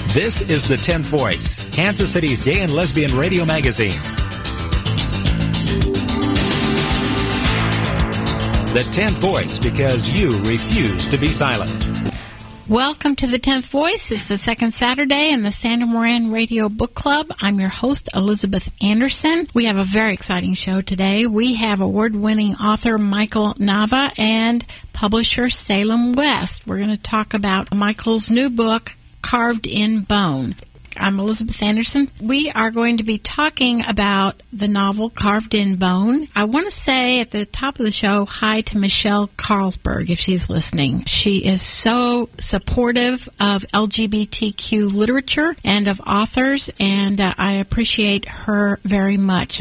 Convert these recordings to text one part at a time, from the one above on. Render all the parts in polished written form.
This is The 10th Voice, Kansas City's gay and lesbian radio magazine. The 10th Voice, because you refuse to be silent. Welcome to The 10th Voice. It's the second Saturday in the Sandra Moran Radio Book Club. I'm your host, Elizabeth Anderson. We have a very exciting show today. We have award-winning author Michael Nava and publisher Salem West. We're going to talk about Michael's new book, Carved in Bone. I'm Elizabeth Anderson. We are going to be talking about the novel Carved in Bone. I want to say at the top of the show, hi to Michelle Carlsberg, if she's listening. She is so supportive of LGBTQ literature and of authors, and I appreciate her very much.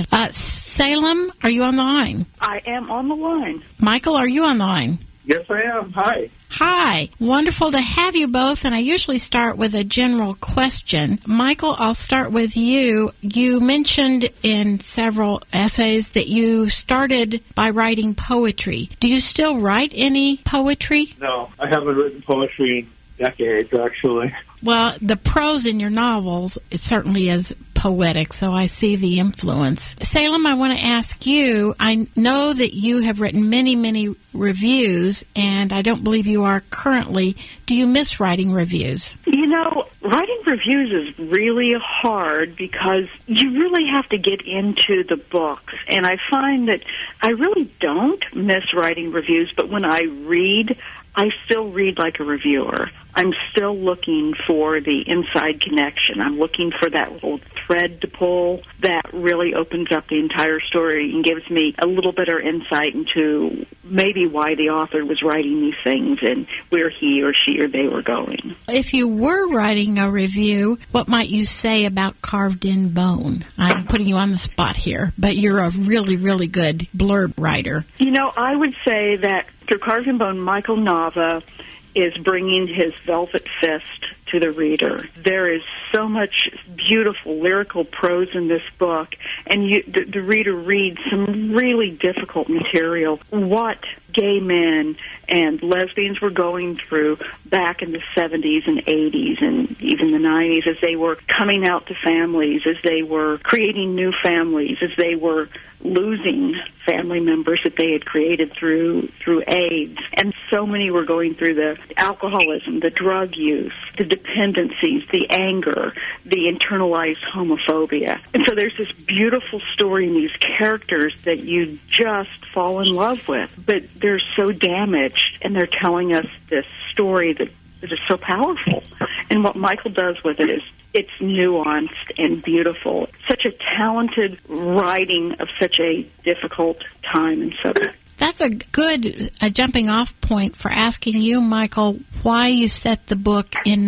Salem, are you on the line? I am on the line. Michael, are you on the line? Yes, I am. Hi. Hi. Wonderful to have you both, and I usually start with a general question. Michael, I'll start with you. You mentioned in several essays that you started by writing poetry. Do you still write any poetry? No, I haven't written poetry in decades, actually. Well, the prose in your novels, it certainly is poetic, so I see the influence. Salem, I want to ask you, I know that you have written many, many reviews, and I don't believe you are currently. Do you miss writing reviews? You know, writing reviews is really hard because you really have to get into the books, and I find that I really don't miss writing reviews, but when I read, I still read like a reviewer. I'm still looking for the inside connection. I'm looking for that little thread to pull that really opens up the entire story and gives me a little better insight into maybe why the author was writing these things and where he or she or they were going. If you were writing a review, what might you say about Carved in Bone? I'm putting you on the spot here, but you're a really, really good blurb writer. You know, I would say that through Carved in Bone, Michael Nava is bringing his velvet fist to the reader. There is so much beautiful lyrical prose in this book, and the reader reads some really difficult material. What gay men and lesbians were going through back in the 70s and 80s and even the 90s as they were coming out to families, as they were creating new families, as they were losing family members that they had created through AIDS. And so many were going through the alcoholism, the drug use, the dependencies, the anger, the internalized homophobia. And so there's this beautiful story in these characters that you just fall in love with. But they're so damaged, and they're telling us this story that is so powerful. And what Michael does with it is it's nuanced and beautiful. Such a talented writing of such a difficult time and subject. That's a good jumping-off point for asking you, Michael, why you set the book in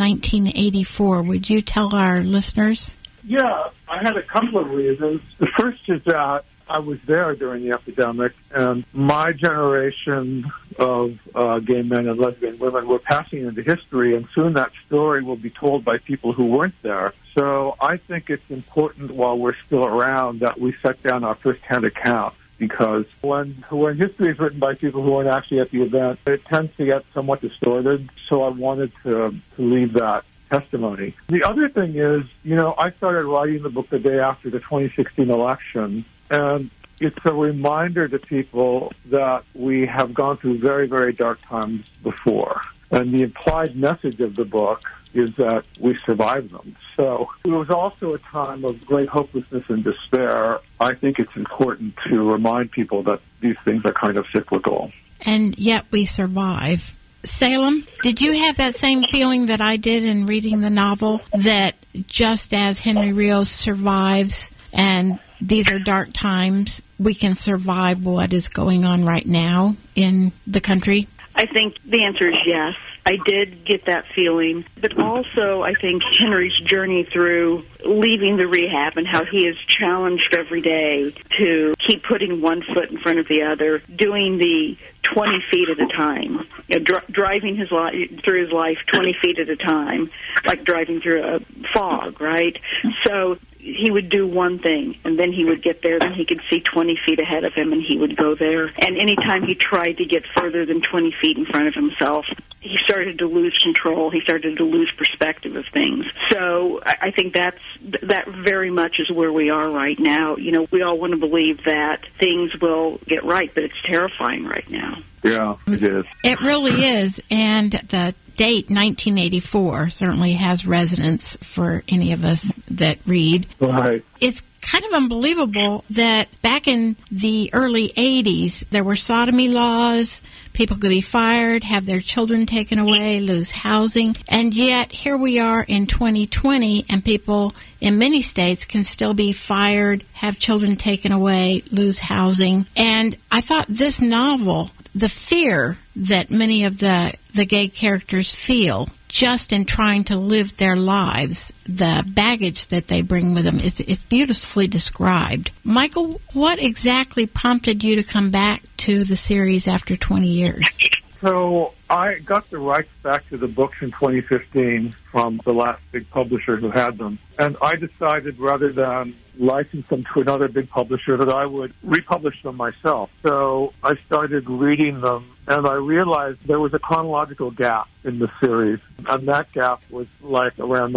1984. Would you tell our listeners? Yeah, I had a couple of reasons. The first is that I was there during the epidemic, and my generation of gay men and lesbian women were passing into history, and soon that story will be told by people who weren't there. So I think it's important while we're still around that we set down our first-hand account, because when history is written by people who weren't actually at the event, it tends to get somewhat distorted, so I wanted to leave that testimony. The other thing is, you know, I started writing the book the day after the 2016 election, and it's a reminder to people that we have gone through very, very dark times before. And the implied message of the book is that we survived them. So it was also a time of great hopelessness and despair. I think it's important to remind people that these things are kind of cyclical. And yet we survive. Salem, did you have that same feeling that I did in reading the novel, that just as Henry Rios survives and these are dark times, we can survive what is going on right now in the country? I think the answer is yes. I did get that feeling. But also, I think Henry's journey through leaving the rehab and how he is challenged every day to keep putting one foot in front of the other, doing the 20 feet at a time, you know, driving through his life 20 feet at a time, like driving through a fog, right? So he would do one thing, and then he would get there, then he could see 20 feet ahead of him, and he would go there. And anytime he tried to get further than 20 feet in front of himself, he started to lose control. He started to lose perspective of things. So I think that very much is where we are right now. You know, we all want to believe that things will get right, but it's terrifying right now. Yeah, it is. It really is. And the date, 1984, certainly has resonance for any of us that read. Right. It's kind of unbelievable that back in the early 80s, there were sodomy laws, people could be fired, have their children taken away, lose housing, and yet here we are in 2020, and people in many states can still be fired, have children taken away, lose housing. And I thought this novel, the fear that many of the gay characters feel just in trying to live their lives, the baggage that they bring with them, is beautifully described. Michael, what exactly prompted you to come back to the series after 20 years? So I got the rights back to the books in 2015 from the last big publisher who had them. And I decided rather than license them to another big publisher that I would republish them myself. So I started reading them, and I realized there was a chronological gap in the series. And that gap was like around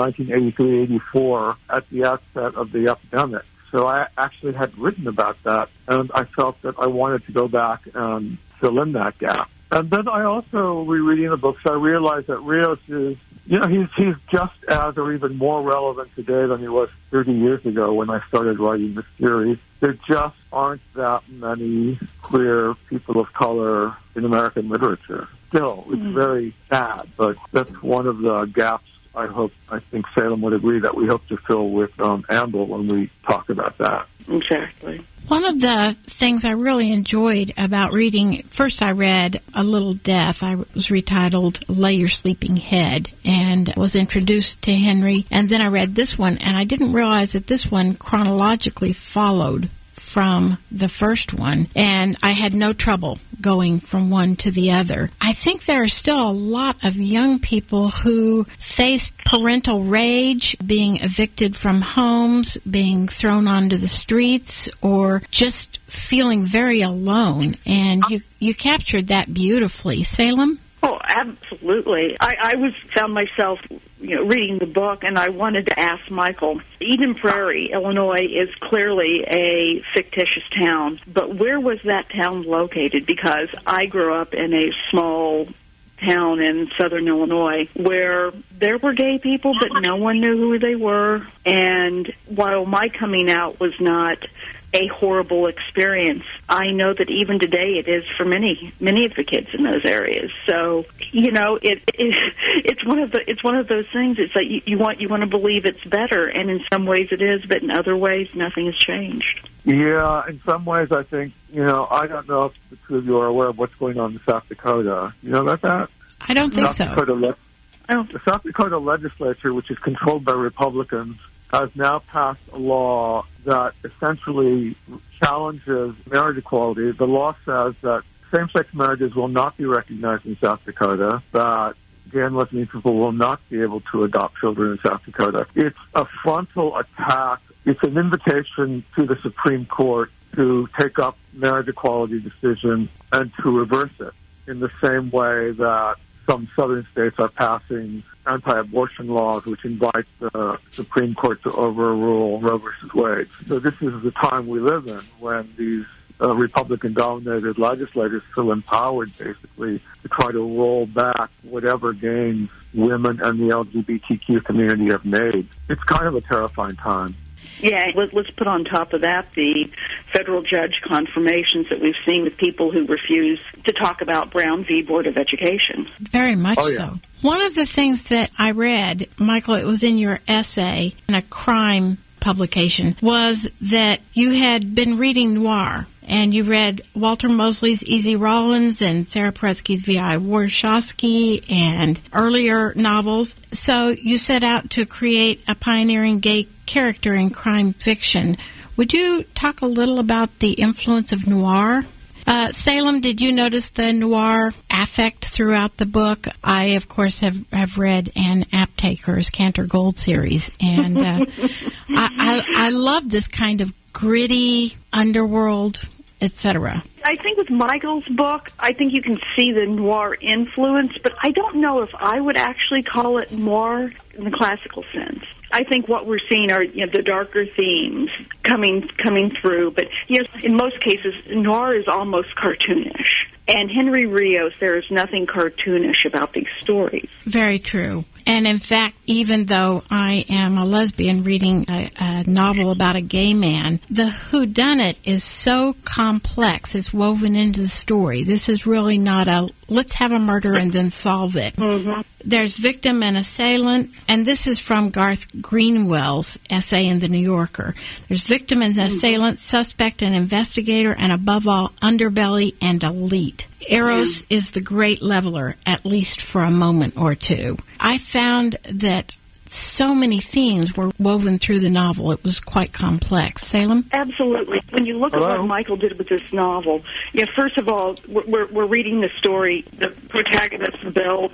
1983-84 at the outset of the epidemic. So I actually had written about that, and I felt that I wanted to go back and fill in that gap. And then I also, rereading the books, I realized that Rios is, you know, he's just as or even more relevant today than he was 30 years ago when I started writing the series. There just aren't that many queer people of color in American literature. Still, it's very sad, but that's one of the gaps I think Salem would agree that we hope to fill with Amble when we talk about that. Exactly. One of the things I really enjoyed about reading, first I read A Little Death. I was retitled Lay Your Sleeping Head and was introduced to Henry. And then I read this one, and I didn't realize that this one chronologically followed from the first one, and I had no trouble going from one to the other. I think there are still a lot of young people who face parental rage, being evicted from homes, being thrown onto the streets, or just feeling very alone, and you captured that beautifully. Salem? Oh, absolutely. I found myself, reading the book, and I wanted to ask Michael. Eden Prairie, Illinois, is clearly a fictitious town, but where was that town located? Because I grew up in a small town in southern Illinois where there were gay people, but no one knew who they were. And while my coming out was not a horrible experience, I know that even today it is for many of the kids in those areas. So, it's one of those things. It's like you want to believe it's better, and in some ways it is, but in other ways nothing has changed. Yeah, in some ways I think, I don't know if the two of you are aware of what's going on in South Dakota. You know about that? I don't think so. The South Dakota legislature, which is controlled by Republicans, has now passed a law that essentially challenges marriage equality. The law says that same-sex marriages will not be recognized in South Dakota, that gay and lesbian people will not be able to adopt children in South Dakota. It's a frontal attack. It's an invitation to the Supreme Court to take up marriage equality decisions and to reverse it in the same way that some southern states are passing anti-abortion laws, which invite the Supreme Court to overrule Roe versus Wade. So this is the time we live in when these Republican-dominated legislators feel empowered, basically, to try to roll back whatever gains women and the LGBTQ community have made. It's kind of a terrifying time. Yeah, let's put on top of that the federal judge confirmations that we've seen with people who refuse to talk about Brown v. Board of Education. Very much so. One of the things that I read, Michael, it was in your essay in a crime publication, was that you had been reading noir. And you read Walter Mosley's Easy Rawlins and Sarah Paretsky's V.I. Warshawski and earlier novels. So you set out to create a pioneering gay character in crime fiction. Would you talk a little about the influence of noir? Salem, did you notice the noir affect throughout the book? I, of course, have read Ann Aptaker's Cantor Gold series, and I love this kind of gritty underworld etc.? I think with Michael's book, I think you can see the noir influence, but I don't know if I would actually call it noir in the classical sense. I think what we're seeing are the darker themes coming through, but in most cases, noir is almost cartoonish. And Henry Rios, there is nothing cartoonish about these stories. Very true. And in fact, even though I am a lesbian reading a novel about a gay man, the whodunit is so complex. It's woven into the story. This is really not a let's have a murder and then solve it. Mm-hmm. There's victim and assailant, and this is from Garth Greenwell's essay in The New Yorker. There's victim and assailant, suspect and investigator, and above all, underbelly and elite. Eros is the great leveler, at least for a moment or two. I found that so many themes were woven through the novel. It was quite complex. Salem? Absolutely. When you look at what Michael did with this novel, first of all, we're reading the story. The protagonist, Bill,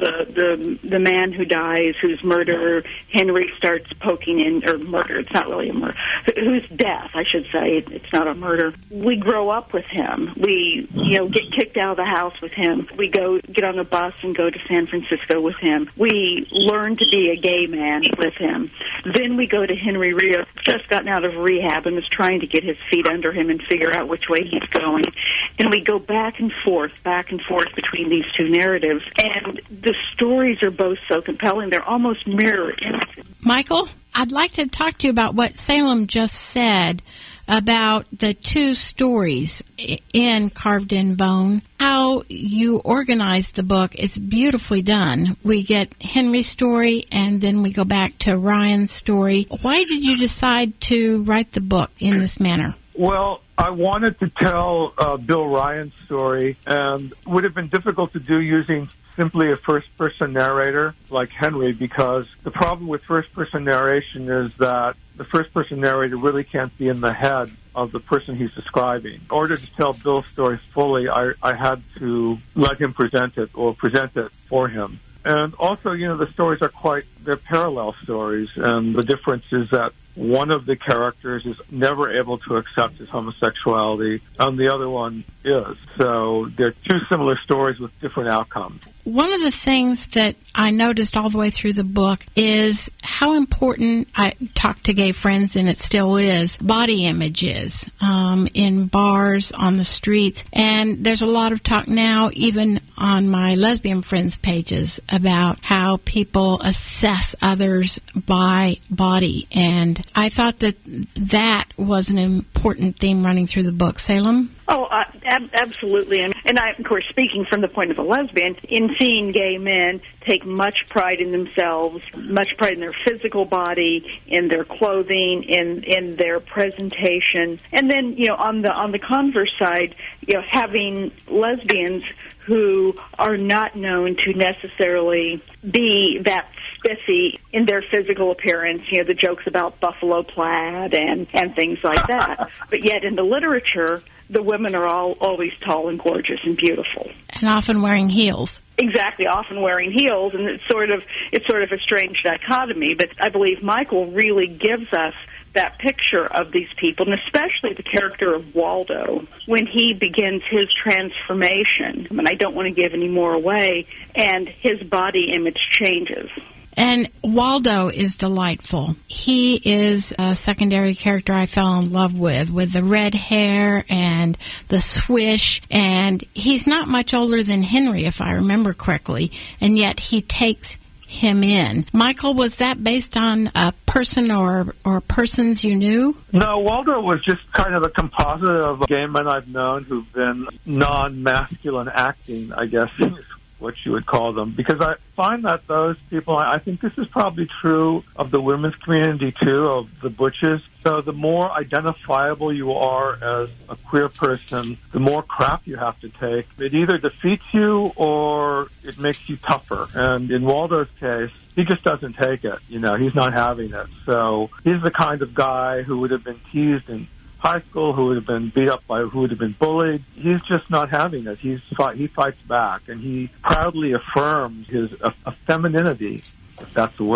the man who dies, whose murderer Henry starts poking in, or murder, it's not really a murder, whose death, I should say, it's not a murder. We grow up with him. We, get kicked out of the house with him. We get on a bus and go to San Francisco with him. We learn to be a gay man with him. Then we go to Henry Rios, just gotten out of rehab and is trying to get his feet under him and figure out which way he's going. And we go back and forth between these two narratives. And the stories are both so compelling, they're almost mirror images. Michael, I'd like to talk to you about what Salem just said about the two stories in Carved in Bone. How you organized the book is beautifully done. We get Henry's story, and then we go back to Ryan's story. Why did you decide to write the book in this manner? Well, I wanted to tell Bill Ryan's story, and it would have been difficult to do using simply a first-person narrator like Henry, because the problem with first-person narration is that the first-person narrator really can't be in the head of the person he's describing. In order to tell Bill's story fully, I had to let him present it or present it for him. And also, the stories they're parallel stories, and the difference is that one of the characters is never able to accept his homosexuality, and the other one is. So they're two similar stories with different outcomes. One of the things that I noticed all the way through the book is how important, I talked to gay friends, and it still is, body image is in bars, on the streets. And there's a lot of talk now, even on my lesbian friends' pages, about how people assess others by body. And I thought that was an important theme running through the book. Salem? Oh, absolutely. And I, of course, speaking from the point of a lesbian, in seeing gay men take much pride in themselves, much pride in their physical body, in their clothing, in their presentation. And then, on the converse side, having lesbians who are not known to necessarily be that spiffy in their physical appearance, the jokes about buffalo plaid and things like that. But yet in the literature, the women are always tall and gorgeous and beautiful. And often wearing heels. Exactly, often wearing heels, and it's sort of a strange dichotomy, but I believe Michael really gives us that picture of these people, and especially the character of Waldo, when he begins his transformation. And I don't want to give any more away, and his body image changes. And Waldo is delightful. He is a secondary character I fell in love with the red hair and the swish. And he's not much older than Henry, if I remember correctly, and yet he takes him in. Michael, was that based on a person or persons you knew? No, Waldo was just kind of a composite of gay men I've known who've been non-masculine acting, I guess, what you would call them, because I find that those people, I think this is probably true of the women's community too, of the butches. So the more identifiable you are as a queer person, the more crap you have to take. It either defeats you or it makes you tougher. And in Waldo's case, he just doesn't take it. He's not having it. So he's the kind of guy who would have been teased in high school, who would have been beat up who would have been bullied. He's just not having it. He fights back, and he proudly affirms his femininity, if that's the word.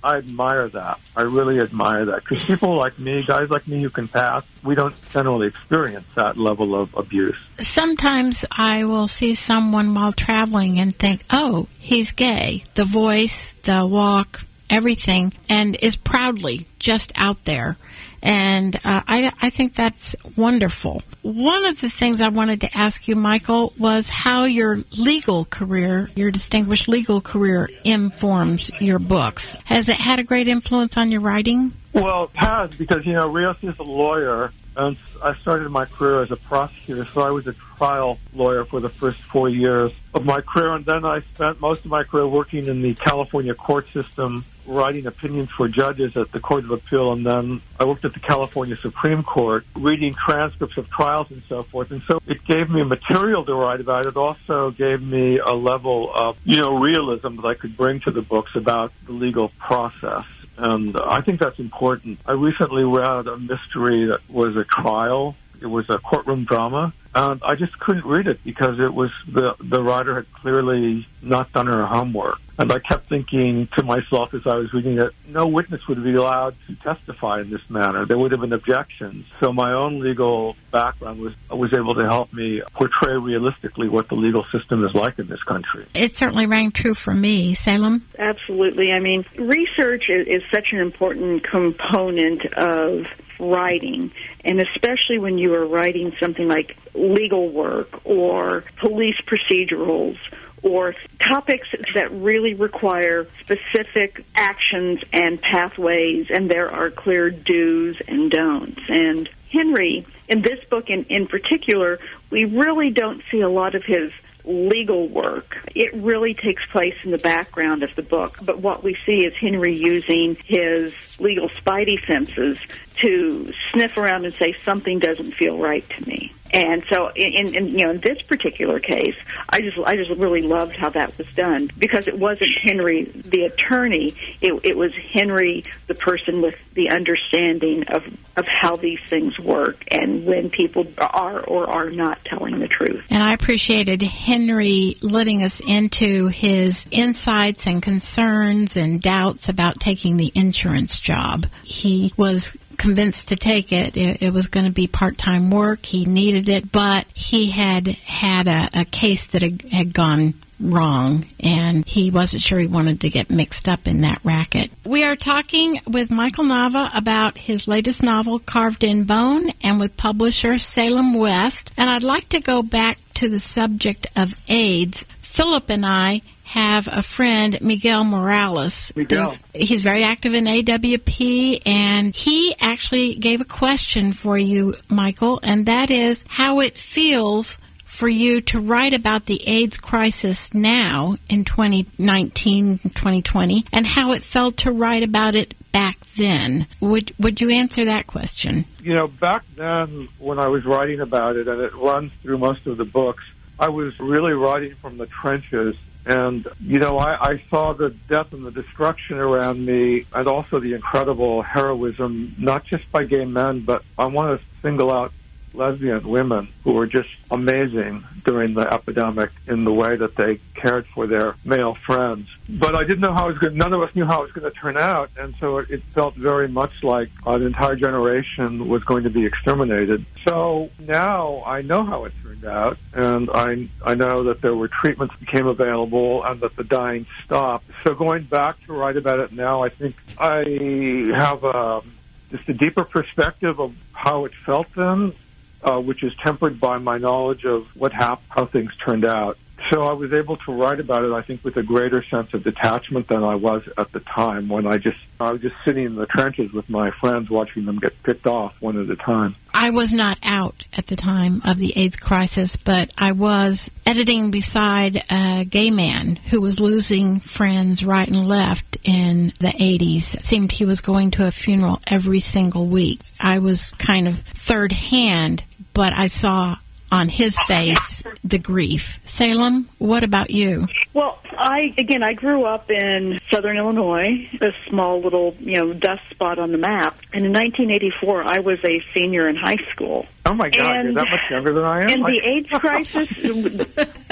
I admire that. I really admire that. Because people like me, guys like me who can pass, we don't generally experience that level of abuse. Sometimes I will see someone while traveling and think, oh, he's gay. The voice, the walk, everything, and is proudly just out there. And I think that's wonderful. One of the things I wanted to ask you, Michael, was how your legal career, your distinguished legal career, informs your books. Has it had a great influence on your writing? Well, it has, because, Rios is a lawyer, and I started my career as a prosecutor, so I was a trial lawyer for the first 4 years of my career, and then I spent most of my career working in the California court system, writing opinions for judges at the Court of Appeal, and then I worked at the California Supreme Court, reading transcripts of trials and so forth. And so it gave me material to write about. It also gave me a level of, realism that I could bring to the books about the legal process. And I think that's important. I recently read a mystery that was a trial. It was a courtroom drama. And I just couldn't read it because it was the writer had clearly not done her homework. And I kept thinking to myself as I was reading it, no witness would be allowed to testify in this manner. There would have been objections. So my own legal background was able to help me portray realistically what the legal system is like in this country. It certainly rang true for me. Salem? Absolutely. I mean, research is such an important component of writing, and especially when you are writing something like legal work or police procedurals or topics that really require specific actions and pathways, and there are clear do's and don'ts. And Henry, in this book in particular, we really don't see a lot of his legal work. It really takes place in the background of the book, but what we see is Henry using his legal spidey senses to sniff around and say something doesn't feel right to me. And so, in this particular case, I just really loved how that was done, because it wasn't Henry the attorney; it was Henry the person with the understanding of how these things work and when people are or are not telling the truth. And I appreciated Henry letting us into his insights and concerns and doubts about taking the insurance job. He was convinced to take it. It was going to be part-time work. He needed it, but he had a case that had gone wrong, and he wasn't sure he wanted to get mixed up in that racket. We are talking with Michael Nava about his latest novel, Carved in Bone, and with publisher Salem West. And I'd like to go back to the subject of AIDS. Philip and I have a friend, Miguel Morales. Miguel. He's very active in AWP, and he actually gave a question for you, Michael, and that is how it feels for you to write about the AIDS crisis now in 2019, 2020, and how it felt to write about it back then. Would you answer that question? Back then when I was writing about it, and it runs through most of the books, I was really writing from the trenches. And, I saw the death and the destruction around me, and also the incredible heroism, not just by gay men, but I want to single out lesbian women who were just amazing during the epidemic in the way that they cared for their male friends. But I didn't know how it was going. None of us knew how it was going to turn out, and so it felt very much like an entire generation was going to be exterminated. So now I know how it turned out, and I know that there were treatments that became available and that the dying stopped. So going back to write about it now, I think I have just a deeper perspective of how it felt then, which is tempered by my knowledge of what happened, how things turned out. So I was able to write about it, I think, with a greater sense of detachment than I was at the time when I was just sitting in the trenches with my friends watching them get picked off one at a time. I was not out at the time of the AIDS crisis, but I was editing beside a gay man who was losing friends right and left in the 80s. It seemed he was going to a funeral every single week. I was kind of third hand, but I saw on his face the grief. Salem, what about you? Well, I grew up in southern Illinois, a small little, dust spot on the map. And in 1984, I was a senior in high school. Oh, my God, you're that much younger than I am? And the AIDS crisis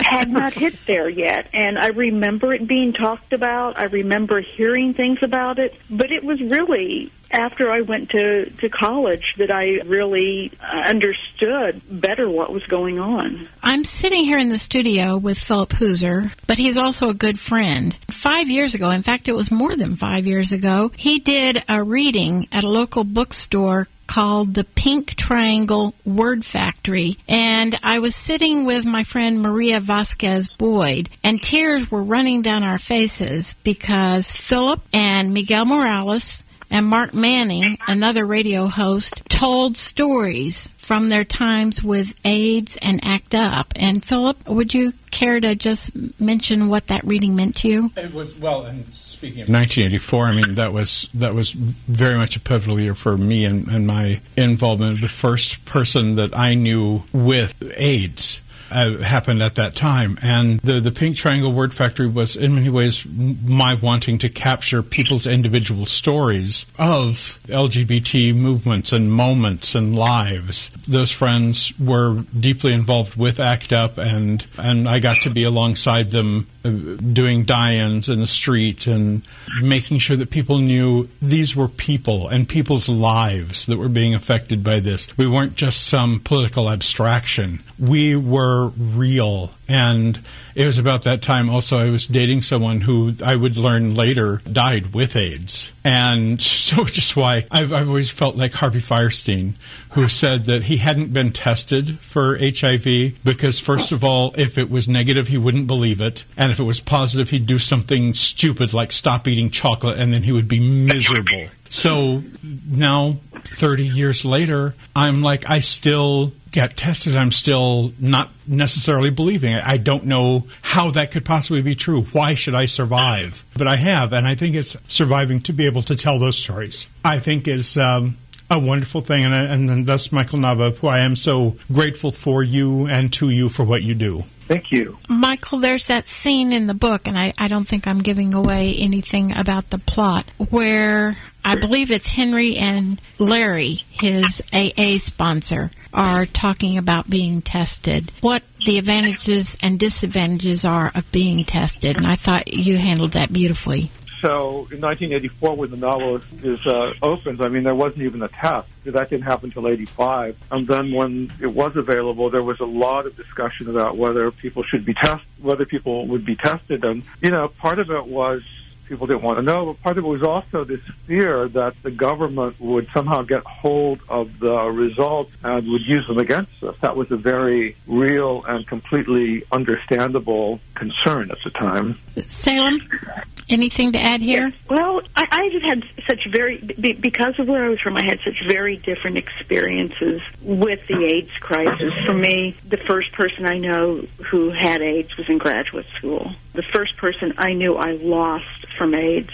had not hit there yet. And I remember it being talked about. I remember hearing things about it. But it was really after I went to college that I really understood better what was going on. I'm sitting here in the studio with Philip Hooser, but he's also a good friend. 5 years ago, in fact, it was more than 5 years ago, he did a reading at a local bookstore called the Pink Triangle Word Factory. And I was sitting with my friend Maria Vasquez Boyd, and tears were running down our faces because Philip and Miguel Morales and Mark Manning, another radio host, told stories from their times with AIDS and ACT UP. And Philip, would you care to just mention what that reading meant to you? It was, well, and speaking of 1984, I mean, that was very much a pivotal year for me and my involvement. The first person that I knew with AIDS happened at that time. And the Pink Triangle Word Factory was, in many ways, my wanting to capture people's individual stories of LGBT movements and moments and lives. Those friends were deeply involved with ACT UP, and I got to be alongside them doing die-ins in the street and making sure that people knew these were people and people's lives that were being affected by this. We weren't just some political abstraction. We were real. And it was about that time also I was dating someone who I would learn later died with AIDS. And so just why I've always felt like Harvey Fierstein, who said that he hadn't been tested for HIV because, first of all, if it was negative, he wouldn't believe it. And if it was positive, he'd do something stupid like stop eating chocolate, and then he would be miserable. So now, 30 years later, I'm like, I still get tested. I'm still not necessarily believing it. I don't know how that could possibly be true. Why should I survive? But I have, and I think it's surviving to be able to tell those stories. I think is a wonderful thing, and thus, Michael Nava, who I am so grateful for you and to you for what you do. Thank you. Michael, there's that scene in the book, and I don't think I'm giving away anything about the plot, where I believe it's Henry and Larry, his AA sponsor, are talking about being tested, what the advantages and disadvantages are of being tested, and I thought you handled that beautifully. So in 1984, when the novel opens, I mean, there wasn't even a test. That didn't happen until 85. And then when it was available, there was a lot of discussion about whether people should be whether people would be tested. And, you know, part of it was people didn't want to know, but part of it was also this fear that the government would somehow get hold of the results and would use them against us. That was a very real and completely understandable concern at the time. Salem, anything to add here? Well, I just had such because of where I was from, I had such very different experiences with the AIDS crisis. For me, the first person I know who had AIDS was in graduate school. The first person I knew I lost from AIDS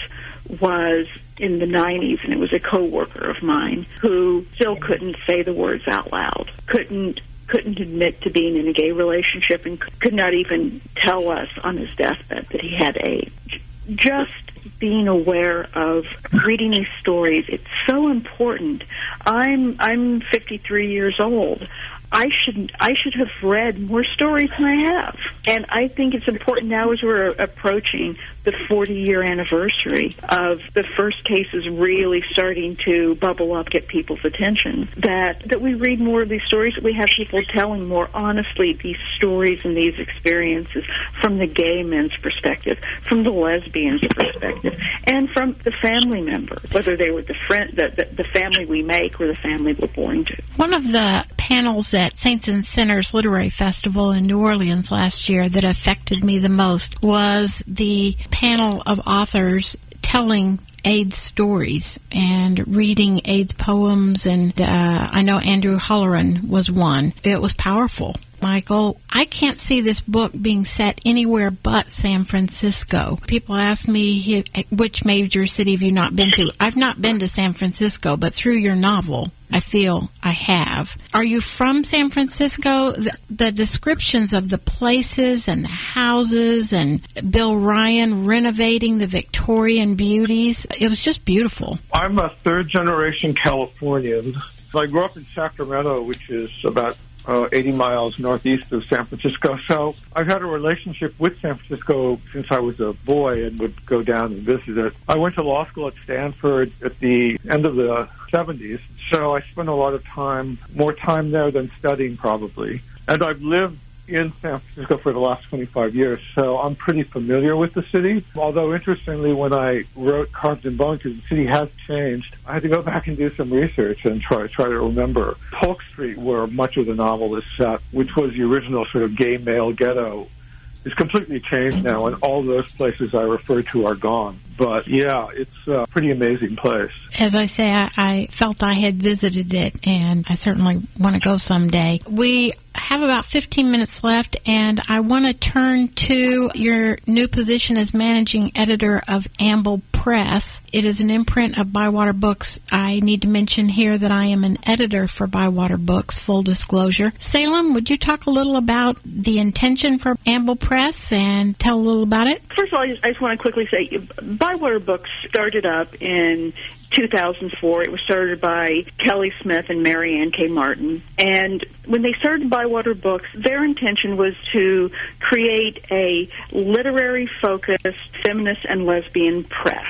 was in the 90s, and it was a coworker of mine who still couldn't say the words out loud, couldn't admit to being in a gay relationship, and could not even tell us on his deathbed that he had AIDS. Just being aware of reading these stories, it's so important. I'm 53 years old. I should have read more stories than I have. And I think it's important now as we're approaching the 40-year anniversary of the first cases really starting to bubble up, get people's attention, that we read more of these stories, that we have people telling more honestly these stories and these experiences from the gay men's perspective, from the lesbians' perspective, and from the family member, whether they were the family we make or the family we're born to. One of the panels at Saints and Sinners Literary Festival in New Orleans last year that affected me the most was the panel of authors telling AIDS stories and reading AIDS poems, and I know Andrew Holleran was one. It was powerful. Michael, I can't see this book being set anywhere but San Francisco. People ask me, which major city have you not been to? I've not been to San Francisco, but through your novel, I feel I have. Are you from San Francisco? The descriptions of the places and the houses and Bill Ryan renovating the Victorian beauties, it was just beautiful. I'm a third-generation Californian. I grew up in Sacramento, which is about 80 miles northeast of San Francisco. So I've had a relationship with San Francisco since I was a boy and would go down and visit it. I went to law school at Stanford at the end of the 70s, so I spent a lot of time, more time there than studying probably. And I've lived in San Francisco for the last 25 years, so I'm pretty familiar with the city. Although, interestingly, when I wrote Carved in Bone, because the city has changed, I had to go back and do some research and try to remember Polk Street, where much of the novel is set, which was the original sort of gay male ghetto, is completely changed now, and all those places I refer to are gone. But, yeah, it's a pretty amazing place. As I say, I felt I had visited it, and I certainly want to go someday. We have about 15 minutes left, and I want to turn to your new position as managing editor of Amble Press. It is an imprint of Bywater Books. I need to mention here that I am an editor for Bywater Books, full disclosure. Salem, would you talk a little about the intention for Amble Press and tell a little about it? First of all, I just want to quickly say, Bywater Books started up in 2004. It was started by Kelly Smith and Mary Ann K. Martin. And when they started Bywater Books, their intention was to create a literary-focused feminist and lesbian press.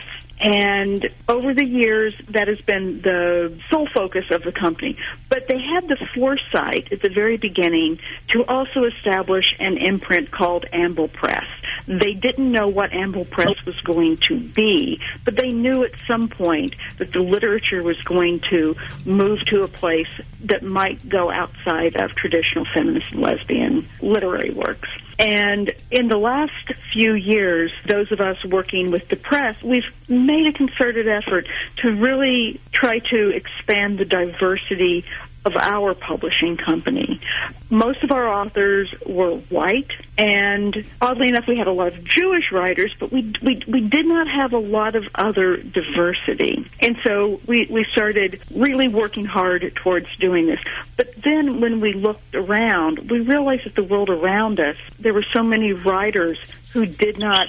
And over the years, that has been the sole focus of the company. But they had the foresight at the very beginning to also establish an imprint called Amble Press. They didn't know what Amble Press was going to be, but they knew at some point that the literature was going to move to a place that might go outside of traditional feminist and lesbian literary works. And in the last few years, those of us working with the press, we've made a concerted effort to really try to expand the diversity of our publishing company. Most of our authors were white, and oddly enough, we had a lot of Jewish writers, but we did not have a lot of other diversity. And so we started really working hard towards doing this. But then when we looked around, we realized that the world around us, there were so many writers who did not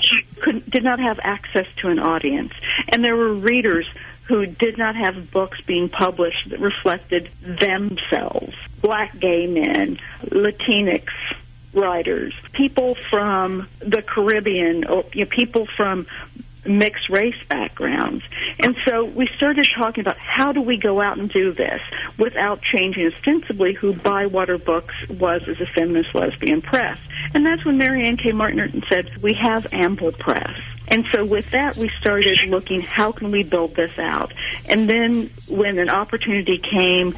have access to an audience. And there were readers who did not have books being published that reflected themselves. Black gay men, Latinx writers, people from the Caribbean, or people from mixed race backgrounds. And so we started talking about how do we go out and do this without changing ostensibly who Bywater Books was as a feminist lesbian press. And that's when Mary Ann K. Martin said, we have Amble Press. And so with that, we started looking, how can we build this out? And then when an opportunity came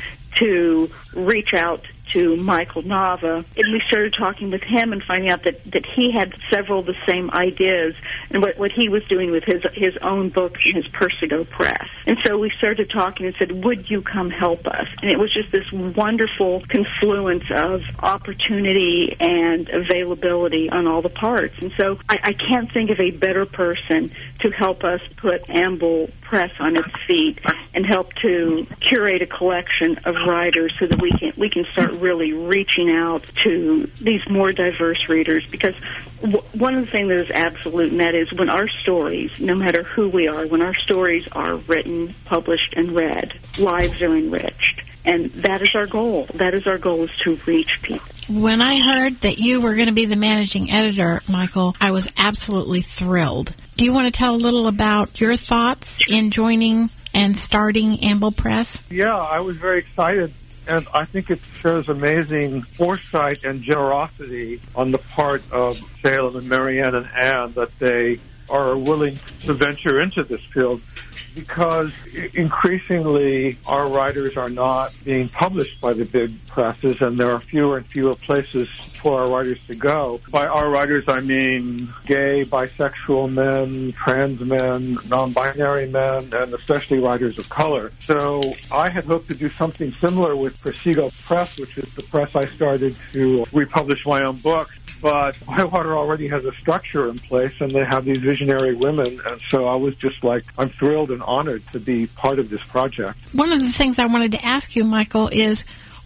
to reach out to Michael Nava, and we started talking with him and finding out that he had several of the same ideas and what he was doing with his own books and his Persigo Press. And so we started talking and said, would you come help us? And it was just this wonderful confluence of opportunity and availability on all the parts. And so I can't think of a better person to help us put Amble Press on its feet and help to curate a collection of writers so that we can start really reaching out to these more diverse readers. Because one of the things that is absolute, and that is when our stories, no matter who we are, when our stories are written, published, and read, lives are enriched. And that is our goal. That is our goal, is to reach people. When I heard that you were going to be the managing editor, Michael, I was absolutely thrilled. Do you want to tell a little about your thoughts in joining and starting Amble Press? Yeah, I was very excited, and I think it shows amazing foresight and generosity on the part of Salem and Marianne and Anne that they are willing to venture into this field, because increasingly our writers are not being published by the big presses, and there are fewer and fewer places for our writers to go. By our writers, I mean gay, bisexual men, trans men, non-binary men, and especially writers of color. So I had hoped to do something similar with Persigo Press, which is the press I started to republish my own books. But Bywater already has a structure in place, and they have these visionary women, and so I was just like, I'm thrilled and honored to be part of this project. One of the things I wanted to ask you, Michael, is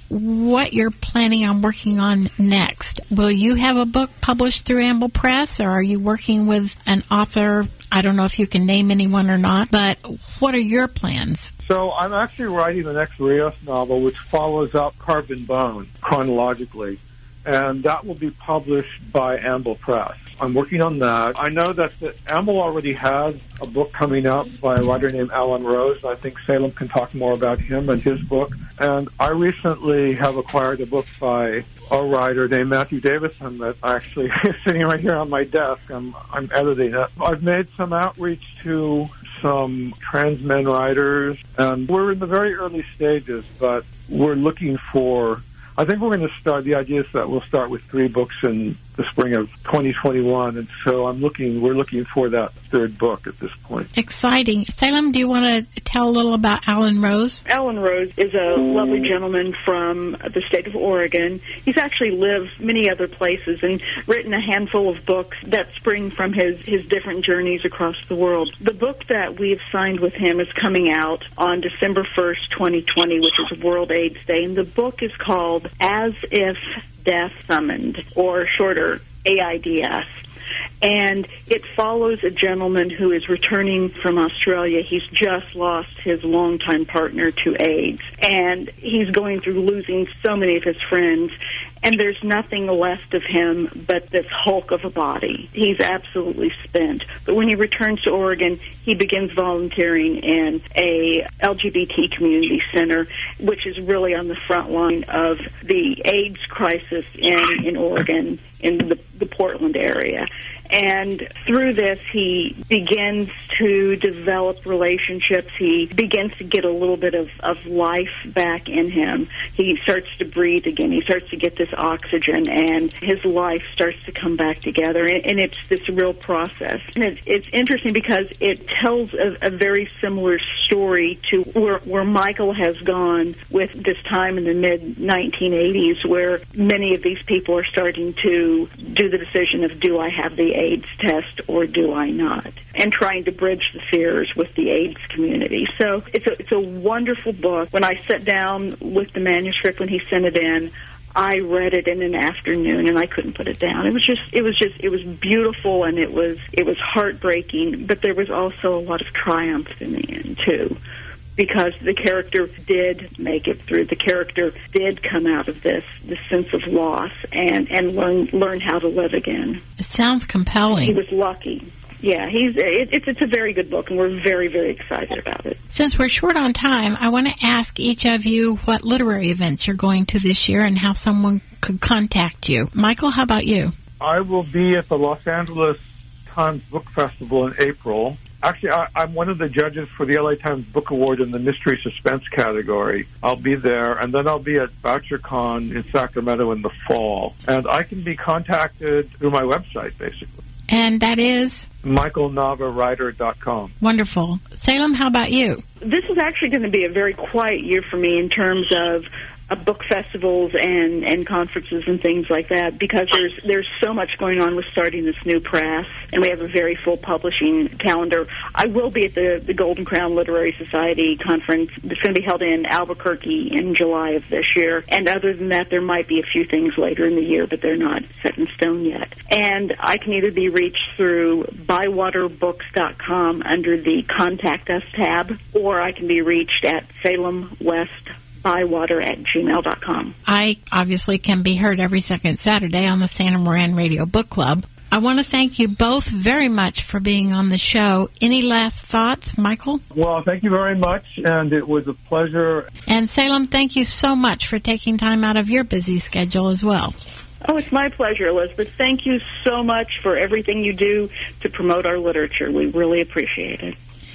what you're planning on working on next. Will you have a book published through Amble Press, or are you working with an author I don't know if you can name anyone or not, but what are your plans? So I'm actually writing the next Rios novel, which follows up Carved in Bone chronologically, and that will be published by Amble Press. I'm working on that. I know that Amble already has a book coming out by a writer named Alan Rose. I think Salem can talk more about him and his book. And I recently have acquired a book by a writer named Matthew Davison that actually is sitting right here on my desk. I'm editing it. I've made some outreach to some trans men writers, and we're in the very early stages, but we're looking for, I think we're going to start, the idea is that we'll start with 3 books in the spring of 2021, and so we're looking for that 3rd book at this point. Exciting. Salem, do you want to tell a little about Alan Rose? Alan Rose is a lovely gentleman from the state of Oregon. He's actually lived many other places and written a handful of books that spring from his different journeys across the world. The book that we've signed with him is coming out on December 1st, 2020, which is World AIDS Day, and the book is called As If Death Summoned, or shorter, AIDS. And it follows a gentleman who is returning from Australia. He's just lost his longtime partner to AIDS, and he's going through losing so many of his friends, and there's nothing left of him but this hulk of a body. He's absolutely spent. But when he returns to Oregon, he begins volunteering in a LGBT community center, which is really on the front line of the AIDS crisis in Oregon, in the Portland area. And through this, he begins to develop relationships. He begins to get a little bit of life back in him. He starts to breathe again. He starts to get this oxygen, and his life starts to come back together. And it's this real process. And it's interesting because it tells a very similar story to where Michael has gone with this time in the mid-1980s, where many of these people are starting to do the decision of, do I have the AIDS test or do I not? And trying to bridge the fears with the AIDS community. So it's a wonderful book. When I sat down with the manuscript when he sent it in, I read it in an afternoon and I couldn't put it down. It was beautiful, and it was heartbreaking, but there was also a lot of triumph in the end too, because the character did make it through. The character did come out of this sense of loss and learn how to live again. It sounds compelling. He was lucky. Yeah, it's a very good book, and we're very, very excited about it. Since we're short on time, I want to ask each of you what literary events you're going to this year and how someone could contact you. Michael, how about you? I will be at the Los Angeles Times Book Festival in April. Actually, I'm one of the judges for the LA Times Book Award in the Mystery Suspense category. I'll be there, and then I'll be at VoucherCon in Sacramento in the fall. And I can be contacted through my website, basically. And that is? MichaelNavaWriter.com. Wonderful. Salem, how about you? This is actually going to be a very quiet year for me in terms of book festivals and conferences and things like that, because there's so much going on with starting this new press, and we have a very full publishing calendar. I will be at the Golden Crown Literary Society conference that's going to be held in Albuquerque in July of this year, and other than that, there might be a few things later in the year, but they're not set in stone yet. And I can either be reached through bywaterbooks.com under the Contact Us tab, or I can be reached at salemwestbywater@gmail.com. I obviously can be heard every second Saturday on the Santa Moran Radio Book Club. I want to thank you both very much for being on the show. Any last thoughts, Michael? Well, thank you very much, and it was a pleasure. And Salem, thank you so much for taking time out of your busy schedule as well. Oh, it's my pleasure, Elizabeth. Thank you so much for everything you do to promote our literature. We really appreciate it.